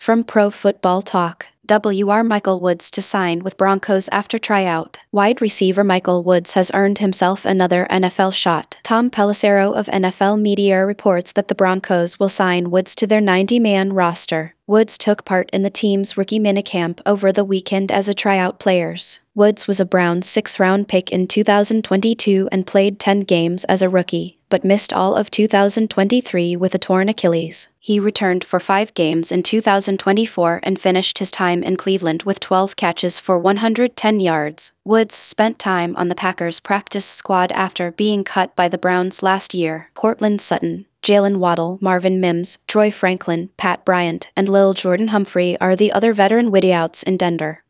From Pro Football Talk, WR Michael Woods to sign with Broncos after tryout. Wide receiver Michael Woods has earned himself another NFL shot. Tom Pelissero of NFL Media reports that the Broncos will sign Woods to their 90-man roster. Woods took part in the team's rookie minicamp over the weekend as a tryout player. Woods was a Browns 6th-round pick in 2022 and played 10 games as a rookie, but missed all of 2023 with a torn Achilles. He returned for 5 games in 2024 and finished his time in Cleveland with 12 catches for 110 yards. Woods spent time on the Packers practice squad after being cut by the Browns last year. Courtland Sutton, Jalen Waddle, Marvin Mims, Troy Franklin, Pat Bryant, and Lil Jordan Humphrey are the other veteran wideouts in Denver.